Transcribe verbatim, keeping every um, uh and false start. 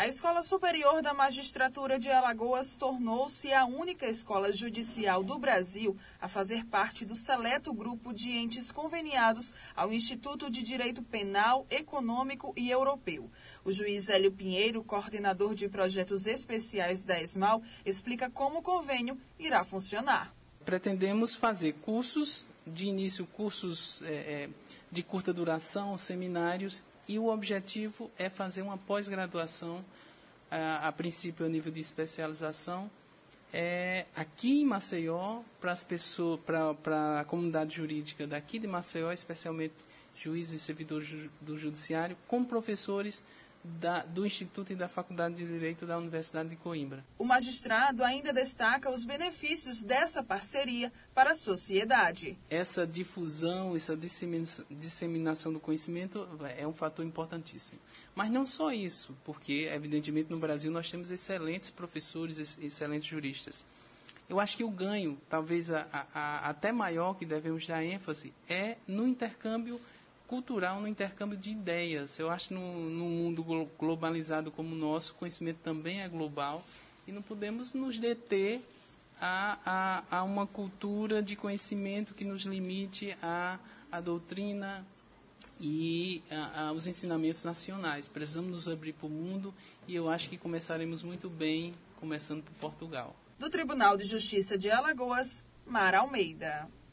A Escola Superior da Magistratura de Alagoas tornou-se a única escola judicial do Brasil a fazer parte do seleto grupo de entes conveniados ao Instituto de Direito Penal, Econômico e Europeu. O juiz Hélio Pinheiro, coordenador de projetos especiais da ESMAL, explica como o convênio irá funcionar. Pretendemos fazer cursos, de início cursos é, de curta duração, seminários, e o objetivo é fazer uma pós-graduação, a, a princípio a nível de especialização, é, aqui em Maceió, para as pessoas, para, para a comunidade jurídica daqui de Maceió, especialmente juízes e servidores do judiciário, com professores Da, do Instituto e da Faculdade de Direito da Universidade de Coimbra. O magistrado ainda destaca os benefícios dessa parceria para a sociedade. Essa difusão, essa disseminação do conhecimento é um fator importantíssimo. Mas não só isso, porque, evidentemente, no Brasil nós temos excelentes professores, excelentes juristas. Eu acho que o ganho, talvez a, a, até maior, que devemos dar ênfase, é no intercâmbio cultural, no intercâmbio de ideias. Eu acho que no, no mundo globalizado como o nosso, o conhecimento também é global e não podemos nos deter a, a, a uma cultura de conhecimento que nos limite à, à doutrina e a, aos ensinamentos nacionais. Precisamos nos abrir para o mundo e eu acho que começaremos muito bem, começando por Portugal. Do Tribunal de Justiça de Alagoas, Mara Almeida.